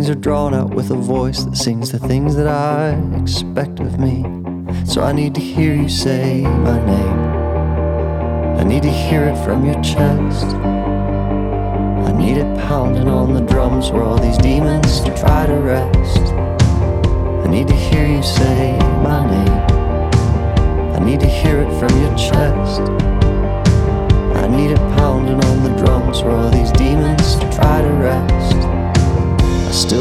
things are drawn out with a voice that sings the things that I expect of me. So I need to hear you say my name. I need to hear it from your chest. I need it pounding on the drums where all these demons try to rest. I need to hear you say my name. I need to hear it from your chest. I need it pounding on the drums where all these